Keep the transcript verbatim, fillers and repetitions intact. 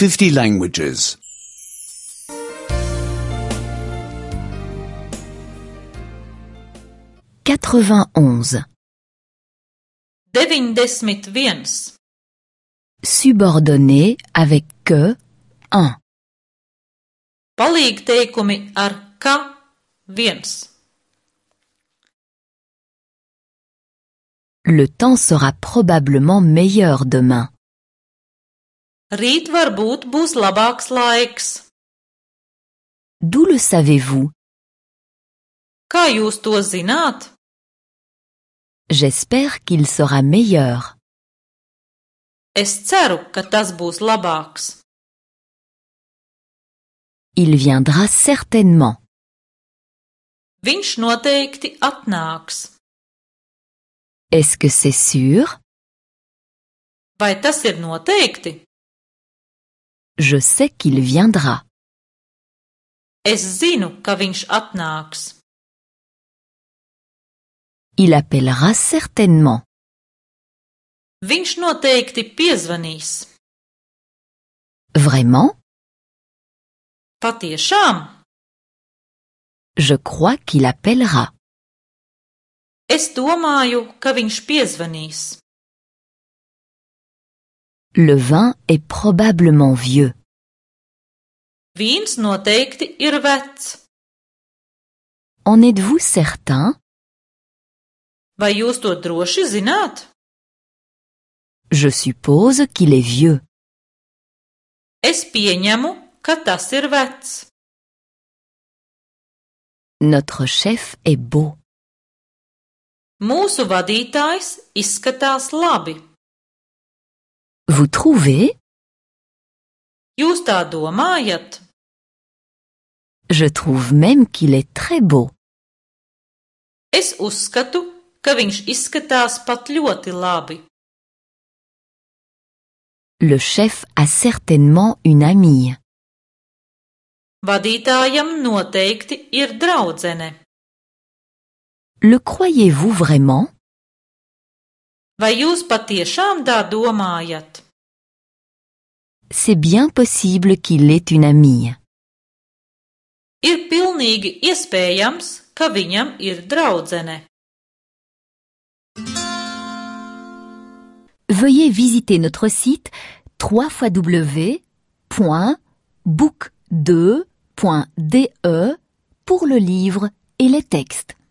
fifty languages. quatre-vingt-onze. deviņdesmit viens. Subordonné avec que, un. Palīgteikumi ar ka viens. Le temps sera probablement meilleur demain. Rīt varbūt būs labāks laiks. D'où le savez-vous? Kā jūs to zināt? J'espère qu'il sera meilleur. Es ceru, ka tas būs labāks. Il viendra certainement. Viņš noteikti atnāks. Est-ce que c'est sûr? Vai tas ir noteikti? Je sais qu'il viendra. Es zinu, ka viņš atnāks. Il appellera certainement. Viņš noteikti piezvanīs. Vraiment? Patiešām? Je crois qu'il appellera. Es domāju, ka viņš piezvanīs. Le vin est probablement vieux. Vīns noteikti ir vecs. En êtes-vous certain? Vai jūs to droši zināt? Je suppose qu'il est vieux. Es pieņemu, ka tas ir vecs. Notre chef est beau. Mūsu vadītājs izskatās labi. Vous trouvez? Jūs tā domājat? Je trouve même qu'il est très beau. Es uzskatu, ka viņš izskatās pat ļoti labi. Le chef a certainement une amie. Vadītājam noteikti ir draudzene. Le croyez-vous vraiment? Vai jūs patiešām tā domājat? C'est bien possible qu'il ait une amie. Ir pilnīgi iespējams, ka viņam ir draudzene. Veuillez visiter notre site w w w point book deux point d e pour le livre et les textes.